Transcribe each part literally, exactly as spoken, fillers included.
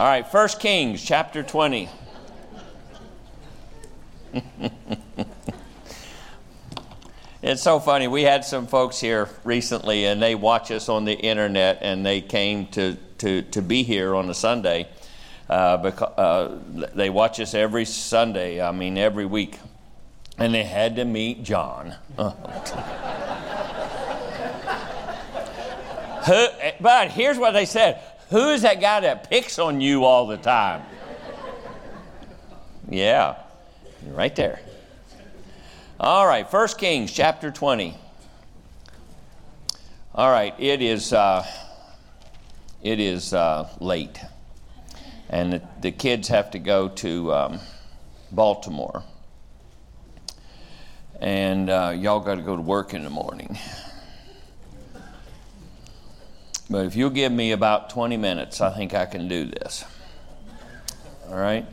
All right, First Kings chapter twenty. It's so funny. We had some folks here recently, and they watch us on the internet, and they came to, to, to be here on a Sunday. Uh, because, uh, they watch us every Sunday, I mean every week. And they had to meet John. Who, but here's what they said. Who's that guy that picks on you all the time? Yeah, right there. All right, First Kings chapter twenty. All right, it is uh, it is uh, late, and the, the kids have to go to um, Baltimore, and uh, y'all got to go to work in the morning. But if you'll give me about twenty minutes, I think I can do this. All right?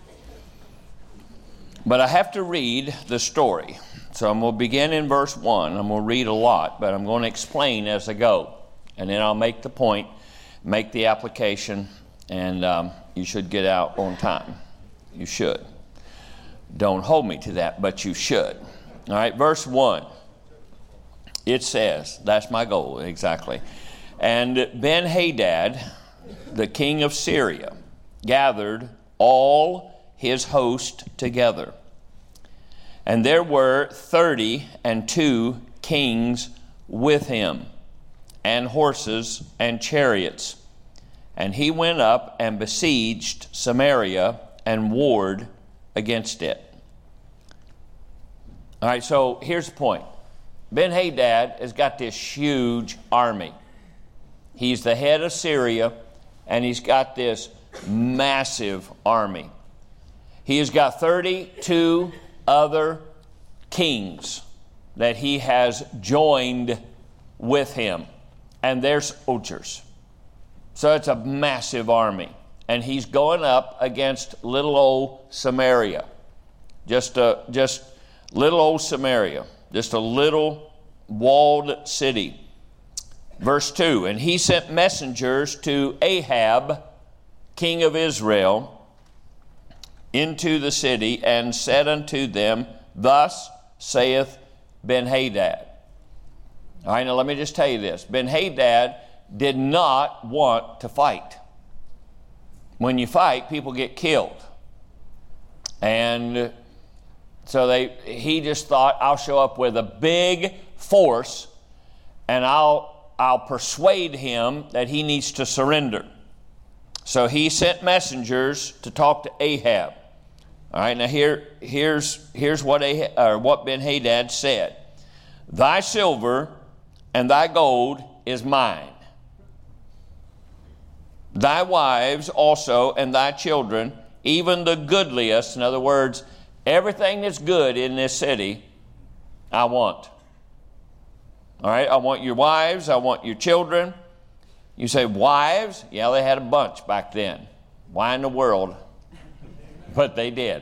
But I have to read the story. So I'm going to begin in verse one. I'm going to read a lot, but I'm going to explain as I go. And then I'll make the point, make the application, and um, you should get out on time. You should. Don't hold me to that, but you should. All right, verse one. It says, that's my goal, exactly. And Ben-Hadad, the king of Syria, gathered all his host together. And there were thirty and two kings with him, and horses and chariots. And he went up and besieged Samaria and warred against it. All right, so here's the point. Ben-Hadad has got this huge army. He's the head of Syria, and he's got this massive army. He has got thirty-two other kings that he has joined with him, and they're soldiers. So it's a massive army, and he's going up against little old Samaria, just a just little old Samaria, just a little walled city. Verse two, and he sent messengers to Ahab, king of Israel, into the city, and said unto them, Thus saith Ben-Hadad. All right, now let me just tell you this. Ben-Hadad did not want to fight. When you fight, people get killed. And so they he just thought, I'll show up with a big force, and I'll I'll persuade him that he needs to surrender. So he sent messengers to talk to Ahab. All right, now here, here's, here's what, Ahab, or what Ben-Hadad said. Thy silver and thy gold is mine. Thy wives also and thy children, even the goodliest, in other words, everything that's good in this city, I want. All right, I want your wives, I want your children. You say, wives? Yeah, they had a bunch back then. Why in the world? But they did.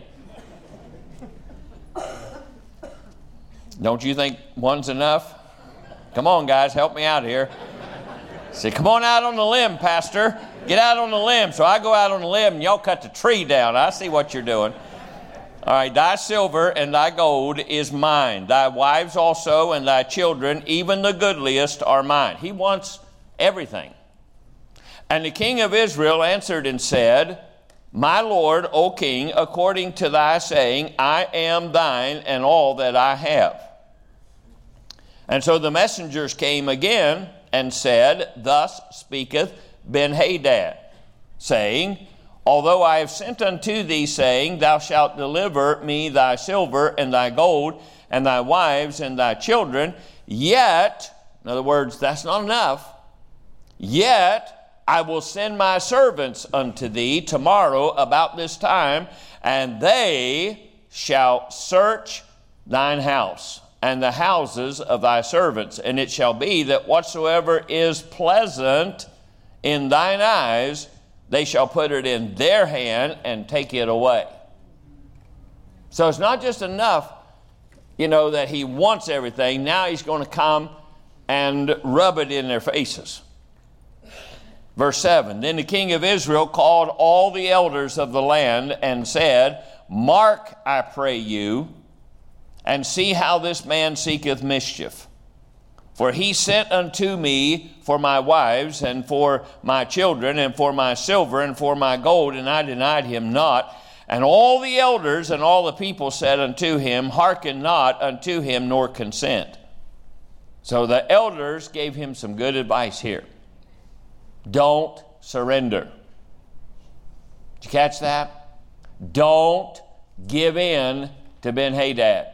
Don't you think one's enough? Come on, guys, help me out here. Say, come on out on the limb, Pastor. Get out on the limb. So I go out on the limb, and y'all cut the tree down. I see what you're doing. All right, thy silver and thy gold is mine. Thy wives also and thy children, even the goodliest, are mine. He wants everything. And the king of Israel answered and said, My Lord, O king, according to thy saying, I am thine and all that I have. And so the messengers came again and said, Thus speaketh Ben-Hadad, saying, Although I have sent unto thee, saying, Thou shalt deliver me thy silver and thy gold and thy wives and thy children, yet, in other words, that's not enough, yet I will send my servants unto thee tomorrow about this time, and they shall search thine house and the houses of thy servants. And it shall be that whatsoever is pleasant in thine eyes, they shall put it in their hand and take it away. So it's not just enough, you know, that he wants everything. Now he's going to come and rub it in their faces. Verse seven, then the king of Israel called all the elders of the land and said, mark, I pray you, and see how this man seeketh mischief. For he sent unto me for my wives, and for my children, and for my silver, and for my gold, and I denied him not. And all the elders and all the people said unto him, hearken not unto him, nor consent. So the elders gave him some good advice here. Don't surrender. Did you catch that? Don't give in to Ben-Hadad.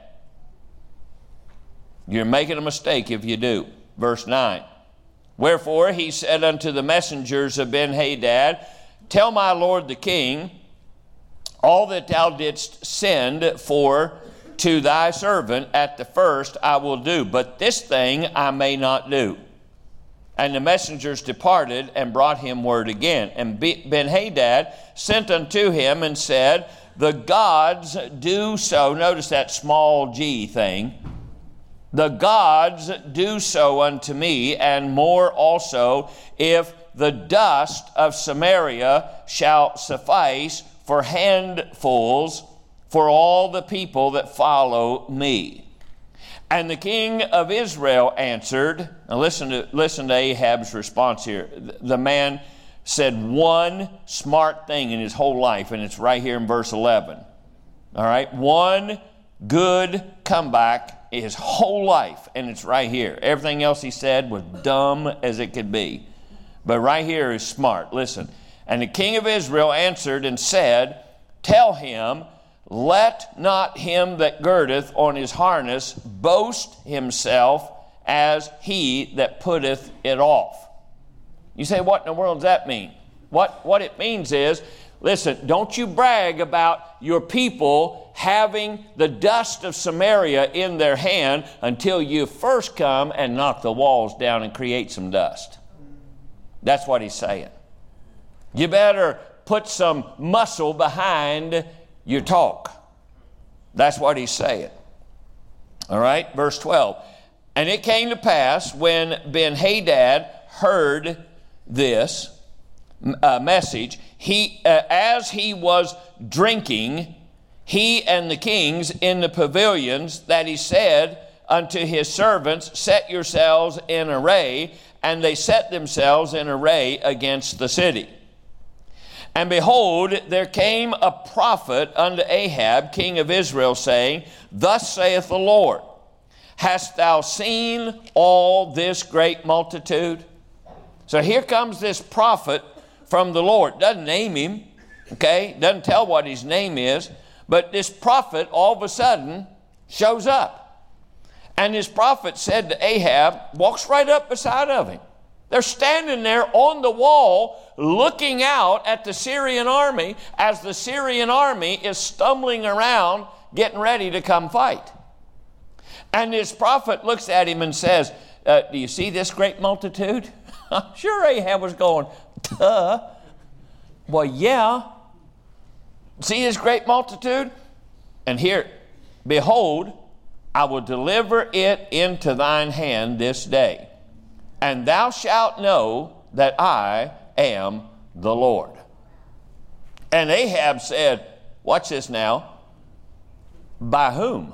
You're making a mistake if you do. Verse nine. Wherefore he said unto the messengers of Ben-Hadad, tell my lord the king, all that thou didst send for to thy servant at the first I will do, but this thing I may not do. And the messengers departed and brought him word again. And Ben-Hadad sent unto him and said, the gods do so. Notice that small g thing. The gods do so unto me, and more also, if the dust of Samaria shall suffice for handfuls for all the people that follow me. And the king of Israel answered, now listen to, listen to Ahab's response here. The man said one smart thing in his whole life, and it's right here in verse eleven. All right, one good comeback his whole life, and it's right here. Everything else he said was dumb as it could be. But right here is smart. Listen. And the king of Israel answered and said, tell him, let not him that girdeth on his harness boast himself as he that putteth it off. You say, what in the world does that mean? What, what it means is, listen, don't you brag about your people having the dust of Samaria in their hand until you first come and knock the walls down and create some dust. That's what he's saying. You better put some muscle behind your talk. That's what he's saying. All right, verse twelve. And it came to pass when Ben-Hadad heard this uh, message, he, uh, as he was drinking, he and the kings in the pavilions, that he said unto his servants, set yourselves in array, and they set themselves in array against the city. And behold, there came a prophet unto Ahab, king of Israel, saying, thus saith the Lord, hast thou seen all this great multitude? So here comes this prophet from the Lord. Doesn't name him, okay? Doesn't tell what his name is. But this prophet all of a sudden shows up. And this prophet said to Ahab, walks right up beside of him. They're standing there on the wall looking out at the Syrian army as the Syrian army is stumbling around getting ready to come fight. And this prophet looks at him and says, uh, do you see this great multitude? I'm sure Ahab was going, duh. Well, yeah. See this great multitude? And here, behold, I will deliver it into thine hand this day. And thou shalt know that I am the Lord. And Ahab said, watch this now, by whom?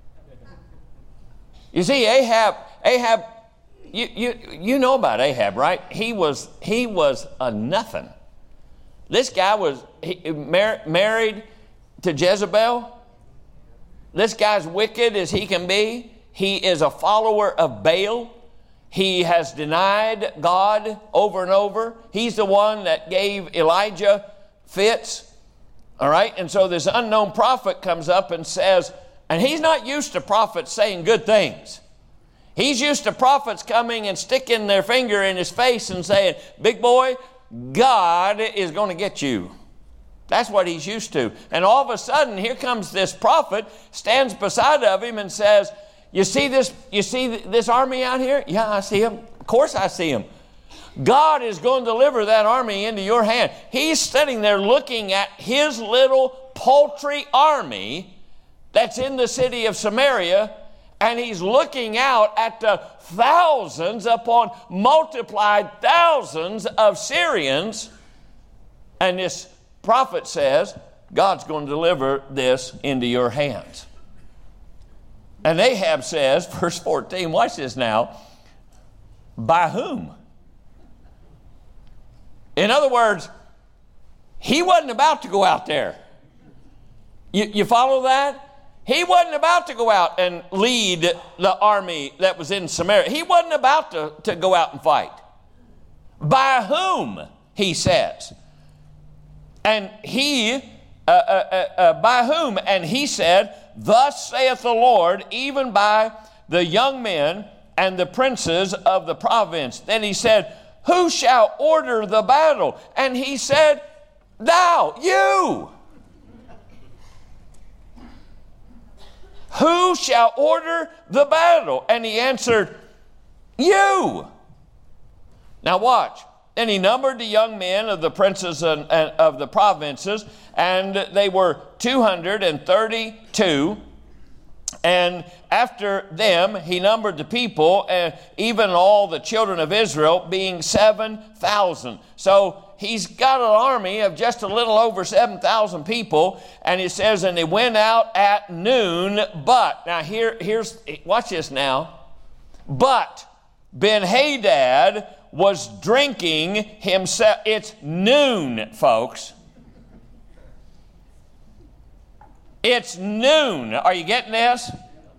You see, Ahab, Ahab, you, you, you know about Ahab, right? He was, he was a nothing. This guy was he, mar- married to Jezebel. This guy's wicked as he can be. He is a follower of Baal. He has denied God over and over. He's the one that gave Elijah fits. All right? And so this unknown prophet comes up and says, and he's not used to prophets saying good things. He's used to prophets coming and sticking their finger in his face and saying, big boy, God is going to get you. That's what he's used to. And all of a sudden, here comes this prophet, stands beside of him and says, You see this, you see this army out here? Yeah, I see him. Of course I see him. God is going to deliver that army into your hand. He's sitting there looking at his little paltry army that's in the city of Samaria, And he's looking out at the thousands upon multiplied thousands of Syrians. And this prophet says, God's going to deliver this into your hands. And Ahab says, verse fourteen, watch this now, by whom? In other words, he wasn't about to go out there. You, you follow that? He wasn't about to go out and lead the army that was in Samaria. He wasn't about to, to go out and fight. By whom, he says. And he, uh, uh, uh, uh, by whom? And he said, thus saith the Lord, even by the young men and the princes of the province. Then he said, who shall order the battle? And he said, thou, you. Who shall order the battle? And he answered, you. Now watch. And he numbered the young men of the princes and, and of the provinces, and they were two hundred thirty-two. And after them he numbered the people, and even all the children of Israel, being seven thousand. So he's got an army of just a little over seven thousand people, and it says, and they went out at noon, but, now here, here's, watch this now, but Ben-Hadad was drinking himself. It's noon, folks. It's noon. Are you getting this?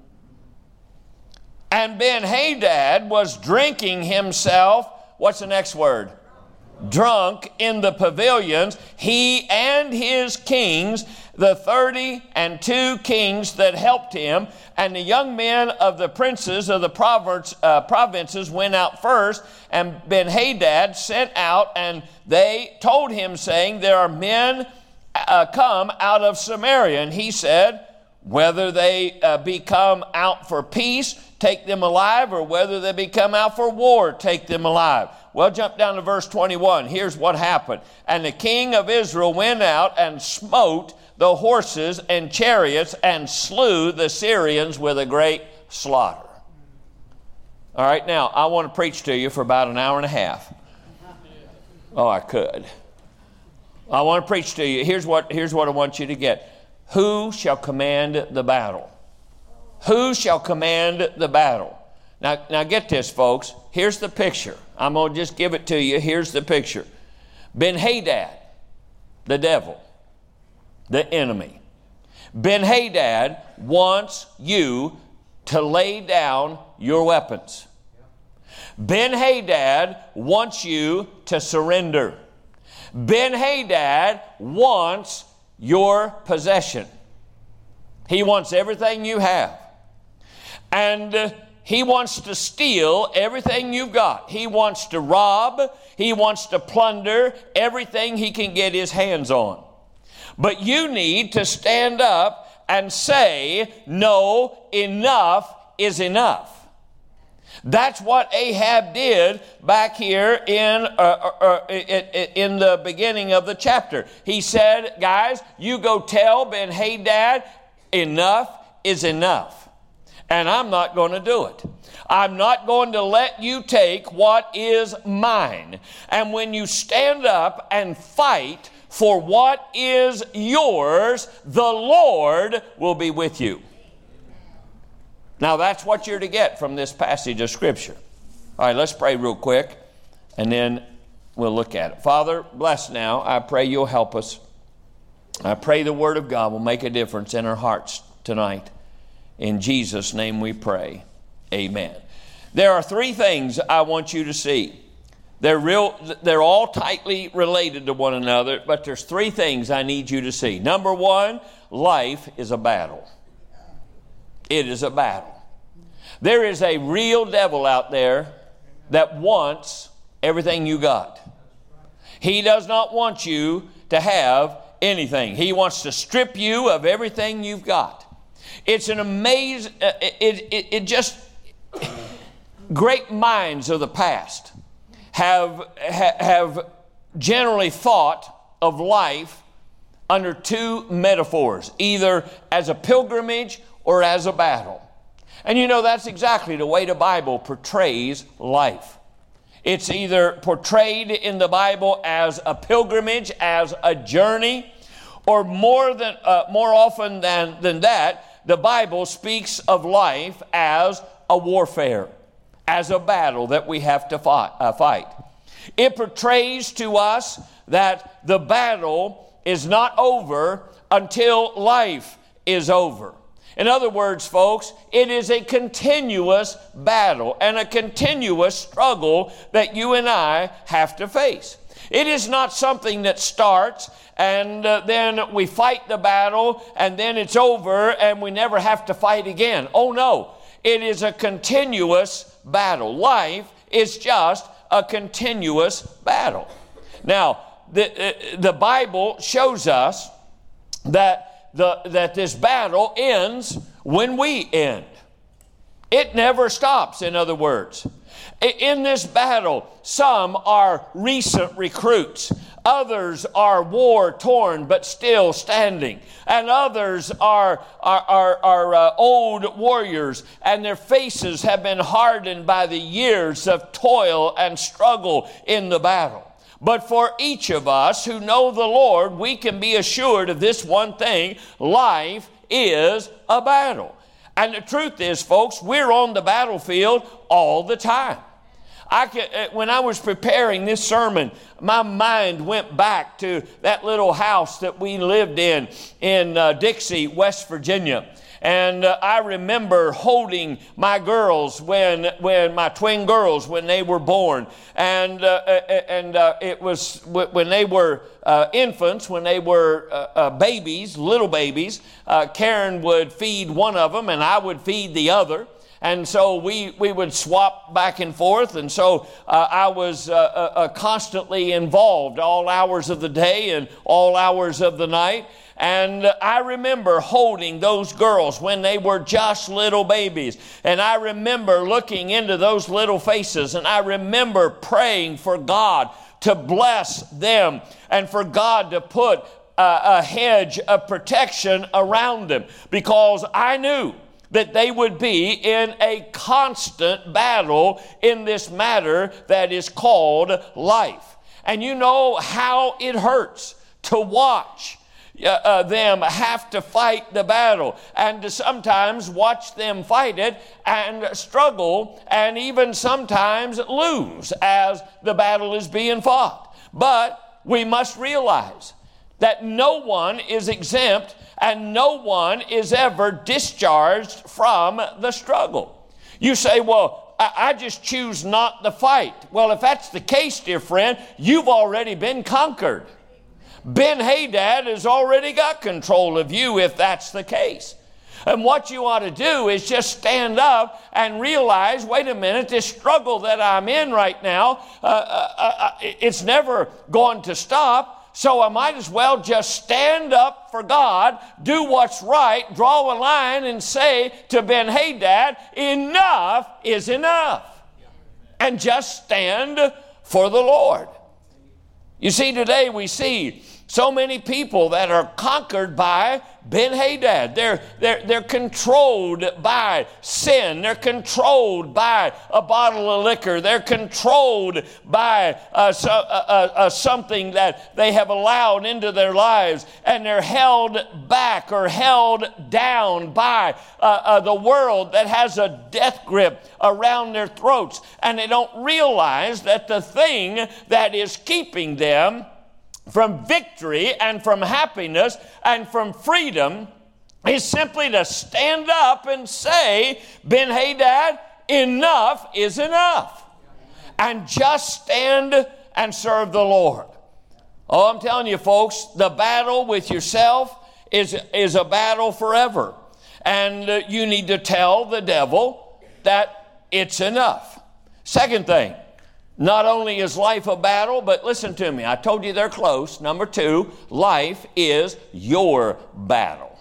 And Ben-Hadad was drinking himself, what's the next word? Drunk in the pavilions, he and his kings, the thirty and two kings that helped him, and the young men of the princes of the province, uh, provinces went out first, and Ben-Hadad sent out, and they told him, saying, there are men uh, come out of Samaria. And he said, whether they uh, be come out for peace, take them alive, or whether they be come out for war, take them alive. Well, jump down to verse twenty-one. Here's what happened. And the king of Israel went out and smote the horses and chariots and slew the Syrians with a great slaughter. All right, now, I want to preach to you for about an hour and a half. Oh, I could. I want to preach to you. Here's what, here's what I want you to get. Who shall command the battle? Who shall command the battle? Now, now get this, folks. Here's the picture. I'm going to just give it to you. Here's the picture. Ben-Hadad, the devil, the enemy. Ben-Hadad wants you to lay down your weapons. Ben-Hadad wants you to surrender. Ben-Hadad wants your possession. He wants everything you have. And uh, he wants to steal everything you've got. He wants to rob. He wants to plunder everything he can get his hands on. But you need to stand up and say, no, enough is enough. That's what Ahab did back here in, uh, uh, uh, in the beginning of the chapter. He said, guys, you go tell Ben-Hadad, enough is enough. And I'm not going to do it. I'm not going to let you take what is mine. And when you stand up and fight for what is yours, the Lord will be with you. Now that's what you're to get from this passage of Scripture. All right, let's pray real quick, and then we'll look at it. Father, bless now. I pray you'll help us. I pray the Word of God will make a difference in our hearts tonight. In Jesus' name we pray. Amen. There are three things I want you to see. They're real, they're all tightly related to one another, but there's three things I need you to see. Number one, life is a battle. It is a battle. There is a real devil out there that wants everything you got. He does not want you to have anything. He wants to strip you of everything you've got. It's an amazing, uh, it, it, it just, great minds of the past have, ha, have generally thought of life under two metaphors, either as a pilgrimage or as a battle. And you know, that's exactly the way the Bible portrays life. It's either portrayed in the Bible as a pilgrimage, as a journey, or more than uh, more often than, than that, the Bible speaks of life as a warfare, as a battle that we have to fight. Uh, fight. It portrays to us that the battle is not over until life is over. In other words, folks, it is a continuous battle and a continuous struggle that you and I have to face. It is not something that starts and uh, then we fight the battle and then it's over and we never have to fight again. Oh no, it is a continuous battle. Life is just a continuous battle. Now, the, uh, the Bible shows us that, the, that this battle ends when we end. It never stops, in other words. In this battle, some are recent recruits. Others are war-torn but still standing. And others are, are, are, are uh, old warriors, and their faces have been hardened by the years of toil and struggle in the battle. But for each of us who know the Lord, we can be assured of this one thing: life is a battle. And the truth is, folks, we're on the battlefield all the time. I could, when I was preparing this sermon, my mind went back to that little house that we lived in in uh, Dixie, West Virginia. And uh, I remember holding my girls when, when my twin girls, when they were born. And, uh, and uh, it was when they were uh, infants, when they were uh, uh, babies, little babies, uh, Karen would feed one of them and I would feed the other. And so we, we would swap back and forth. And so uh, I was uh, uh, constantly involved all hours of the day and all hours of the night. And I remember holding those girls when they were just little babies. And I remember looking into those little faces. And I remember praying for God to bless them and for God to put a, a hedge of protection around them. Because I knew that they would be in a constant battle in this matter that is called life. And you know how it hurts to watch Uh, uh, them have to fight the battle, and to sometimes watch them fight it and struggle and even sometimes lose as the battle is being fought. But we must realize that no one is exempt and no one is ever discharged from the struggle. You say, well, I, I just choose not to fight. Well, if that's the case, dear friend, you've already been conquered. Ben-Hadad has already got control of you if that's the case. And what you ought to do is just stand up and realize, wait a minute, this struggle that I'm in right now, uh, uh, uh, it's never going to stop. So I might as well just stand up for God, do what's right, draw a line and say to Ben-Hadad, enough is enough. And just stand for the Lord. You see, today we see so many people that are conquered by Ben-Hadad. They're, they're, they're controlled by sin. They're controlled by a bottle of liquor. They're controlled by uh, so, uh, uh, something that they have allowed into their lives. And they're held back or held down by uh, uh, the world that has a death grip around their throats. And they don't realize that the thing that is keeping them from victory and from happiness and from freedom is simply to stand up and say, Ben-Hadad, enough is enough. And just stand and serve the Lord. Oh, I'm telling you, folks, the battle with yourself is, is a battle forever. And uh, you need to tell the devil that it's enough. Second thing, not only is life a battle, but listen to me. I told you they're close. Number two, life is your battle.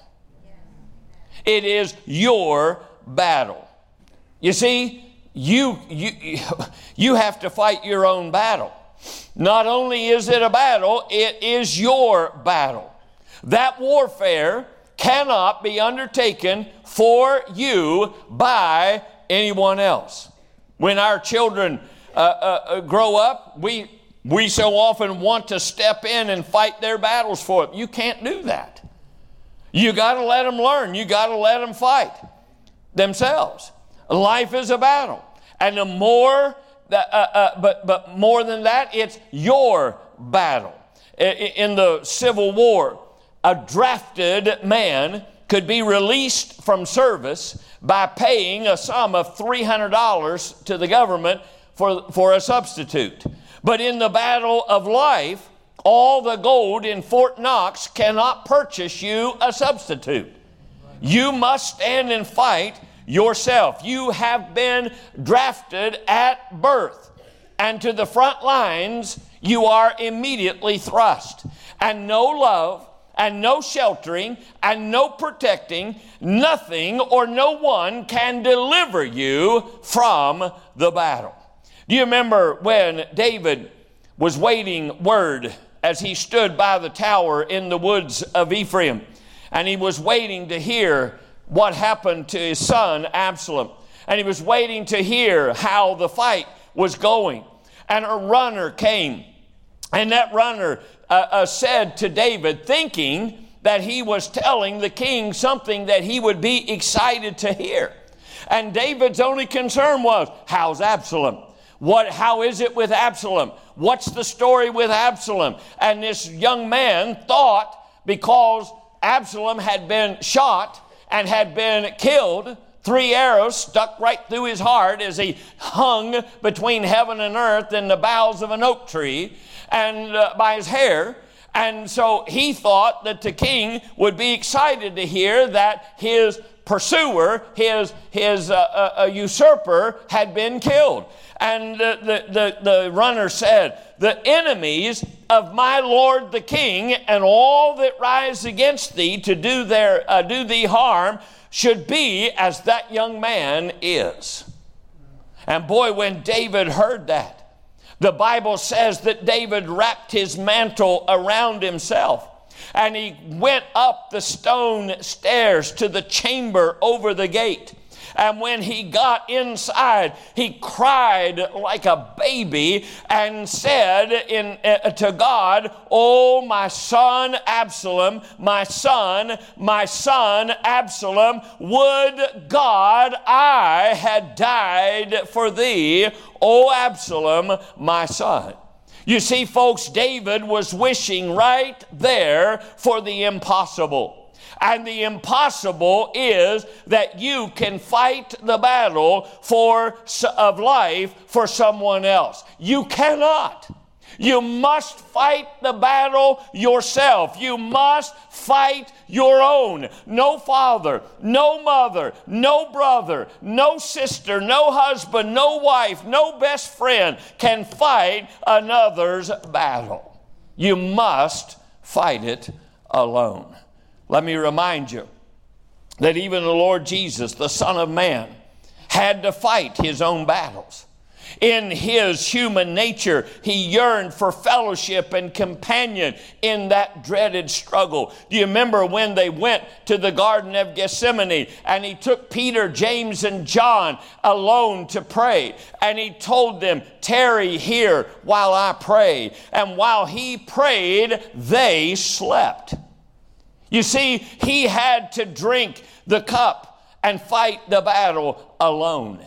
It is your battle. You see, you, you, you have to fight your own battle. Not only is it a battle, it is your battle. That warfare cannot be undertaken for you by anyone else. When our children uh, uh, grow up, we we so often want to step in and fight their battles for them. You can't do that. You got to let them learn. You got to let them fight themselves. Life is a battle, and the more that, uh, uh, but but more than that, it's your battle. In the Civil War, a drafted man could be released from service by paying a sum of three hundred dollars to the government for, for a substitute. But in the battle of life, all the gold in Fort Knox cannot purchase you a substitute. You must stand and fight yourself. You have been drafted at birth, and to the front lines you are immediately thrust. And no love, and no sheltering, and no protecting, nothing or no one can deliver you from the battle. Do you remember when David was waiting word as he stood by the tower in the woods of Ephraim, and he was waiting to hear what happened to his son Absalom, and he was waiting to hear how the fight was going, and a runner came, and that runner uh, uh, said to David, thinking that he was telling the king something that he would be excited to hear. And David's only concern was, how's Absalom? What, how is it with Absalom? What's the story with Absalom? And this young man thought, because Absalom had been shot and had been killed, three arrows stuck right through his heart as he hung between heaven and earth in the boughs of an oak tree and uh, by his hair. And so he thought that the king would be excited to hear that his pursuer, his, his uh, uh, usurper had been killed. And uh, the, the, the runner said, the enemies of my lord the king and all that rise against thee to do, their, uh, do thee harm should be as that young man is. And boy, when David heard that, the Bible says that David wrapped his mantle around himself, and he went up the stone stairs to the chamber over the gate. And when he got inside, he cried like a baby and said in, uh, to God, oh, my son Absalom, my son, my son Absalom, would God I had died for thee, O Absalom, my son. You see, folks, David was wishing right there for the impossible. And the impossible is that you can fight the battle for, of life for someone else. You cannot. You must fight the battle yourself. You must fight your own. No father, no mother, no brother, no sister, no husband, no wife, no best friend can fight another's battle. You must fight it alone. Let me remind you that even the Lord Jesus, the Son of Man, had to fight his own battles. In his human nature, he yearned for fellowship and companion in that dreaded struggle. Do you remember when they went to the Garden of Gethsemane and he took Peter, James, and John alone to pray? And he told them, tarry here while I pray. And while he prayed, they slept. You see, he had to drink the cup and fight the battle alone.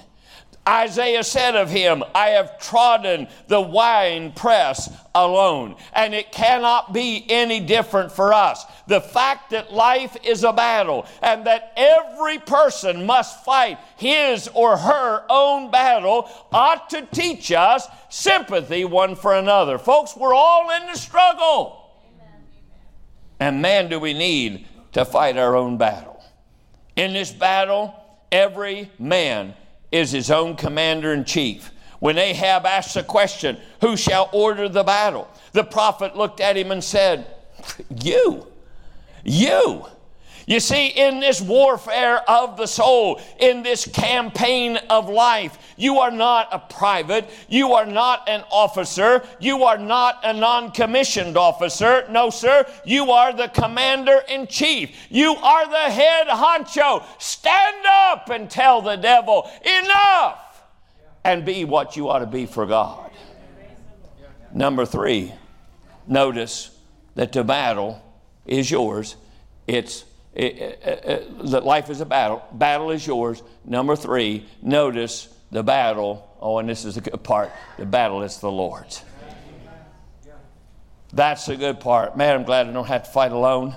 Isaiah said of him, I have trodden the wine press alone. And it cannot be any different for us. The fact that life is a battle and that every person must fight his or her own battle ought to teach us sympathy one for another. Folks, we're all in the struggle. And man, do we need to fight our own battle. In this battle, every man is his own commander-in-chief. When Ahab asked the question, who shall order the battle? The prophet looked at him and said, you, you. You see, in this warfare of the soul, in this campaign of life, you are not a private, you are not an officer, you are not a non-commissioned officer. No, sir, you are the commander-in-chief. You are the head honcho. Stand up and tell the devil, enough, and be what you ought to be for God. Number three, notice that the battle is yours. It's It, it, it, that life is a battle. Battle is yours. Number three, notice the battle. Oh, and this is the good part. The battle is the Lord's. That's the good part. Man, I'm glad I don't have to fight alone.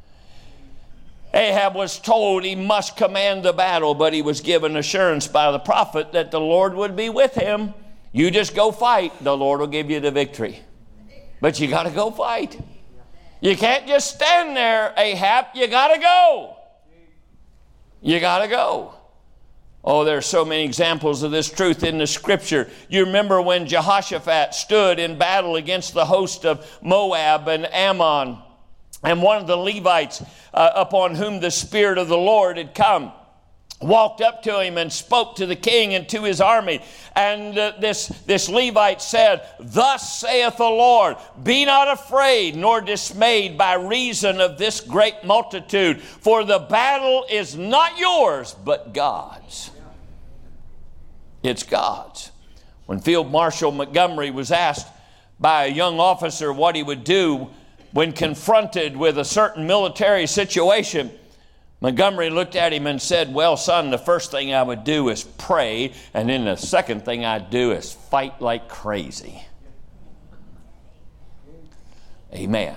Ahab was told he must command the battle, but he was given assurance by the prophet that the Lord would be with him. You just go fight. The Lord will give you the victory. But you got to go fight. You can't just stand there, Ahab. You got to go. You got to go. Oh, there are so many examples of this truth in the Scripture. You remember when Jehoshaphat stood in battle against the host of Moab and Ammon, and one of the Levites uh, upon whom the Spirit of the Lord had come walked up to him and spoke to the king and to his army. And uh, this, this Levite said, "Thus saith the Lord, be not afraid nor dismayed by reason of this great multitude, for the battle is not yours, but God's." It's God's. When Field Marshal Montgomery was asked by a young officer what he would do when confronted with a certain military situation, Montgomery looked at him and said, "Well, son, the first thing I would do is pray, and then the second thing I'd do is fight like crazy." Amen.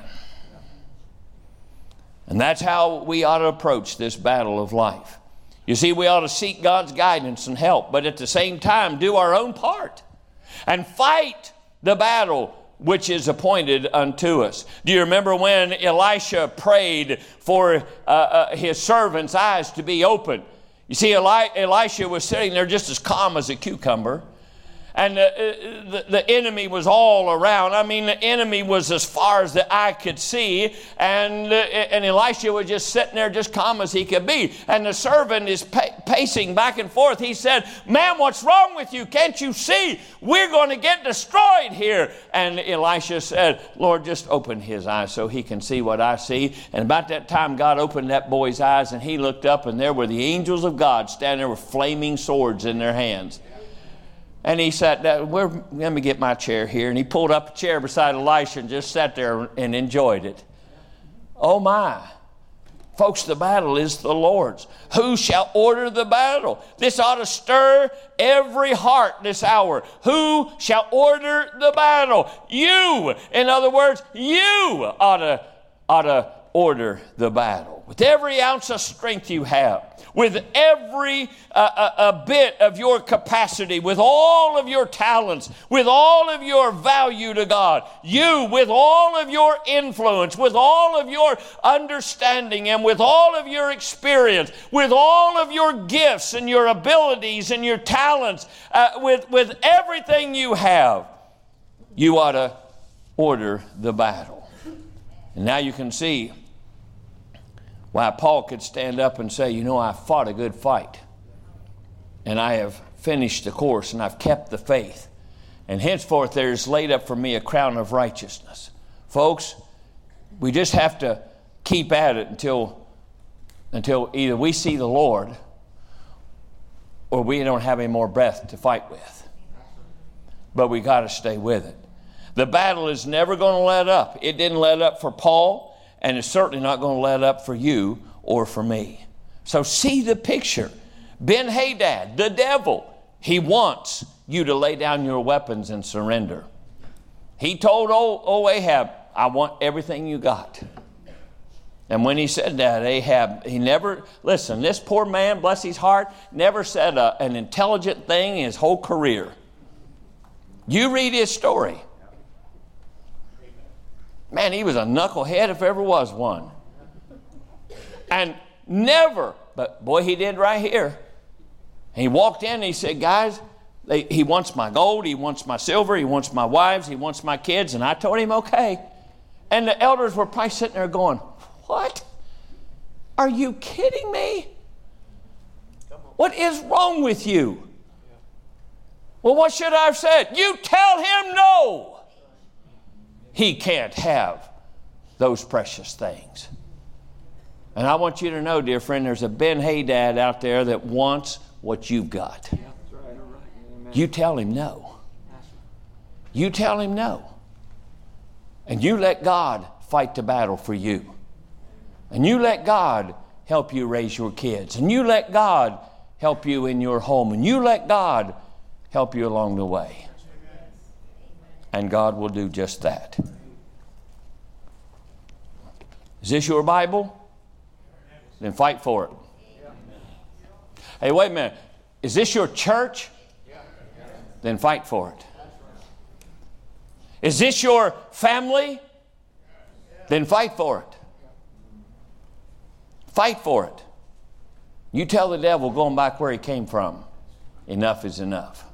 And that's how we ought to approach this battle of life. You see, we ought to seek God's guidance and help, but at the same time do our own part and fight the battle which is appointed unto us. Do you remember when Elisha prayed for uh, uh, his servant's eyes to be open? You see, Eli- Elisha was sitting there just as calm as a cucumber. And uh, the, the enemy was all around. I mean, the enemy was as far as the eye could see. And, uh, and Elisha was just sitting there just calm as he could be. And the servant is pa- pacing back and forth. He said, "Man, what's wrong with you? Can't you see? We're going to get destroyed here." And Elisha said, "Lord, just open his eyes so he can see what I see." And about that time, God opened that boy's eyes, and he looked up, and there were the angels of God standing there with flaming swords in their hands. And he sat down. Where, let me get my chair here. And he pulled up a chair beside Elisha and just sat there and enjoyed it. Oh my. Folks, the battle is the Lord's. Who shall order the battle? This ought to stir every heart this hour. Who shall order the battle? You. In other words, you ought to, ought to order the battle. With every ounce of strength you have. With every uh, a, a bit of your capacity, with all of your talents, with all of your value to God, you with all of your influence, with all of your understanding, and with all of your experience, with all of your gifts and your abilities and your talents, uh, with, with everything you have, you ought to order the battle. And now you can see why Paul could stand up and say, "You know, I fought a good fight, and I have finished the course, and I've kept the faith, and henceforth there is laid up for me a crown of righteousness." Folks, we just have to keep at it until, until either we see the Lord or we don't have any more breath to fight with. But we got to stay with it. The battle is never going to let up. It didn't let up for Paul. And it's certainly not going to let up for you or for me. So see the picture. Ben-Hadad, the devil, he wants you to lay down your weapons and surrender. He told old, old Ahab, "I want everything you got." And when he said that, Ahab, he never, listen, this poor man, bless his heart, never said a, an intelligent thing in his whole career. You read his story. Man, he was a knucklehead if ever was one. And never, but boy, he did right here. He walked in and he said, "Guys, they, he wants my gold, he wants my silver, he wants my wives, he wants my kids." And I told him, okay. And the elders were probably sitting there going, "What? Are you kidding me? What is wrong with you? Well, what should I have said? You tell him no. He can't have those precious things. And I want you to know, dear friend, there's a Ben Haydad out there that wants what you've got. You tell him no. You tell him no. And you let God fight the battle for you. And you let God help you raise your kids. And you let God help you in your home. And you let God help you along the way. And God will do just that. Is this your Bible? Then fight for it. Hey, wait a minute. Is this your church? Then fight for it. Is this your family? Then fight for it. Fight for it. You tell the devil, going back where he came from, enough is enough.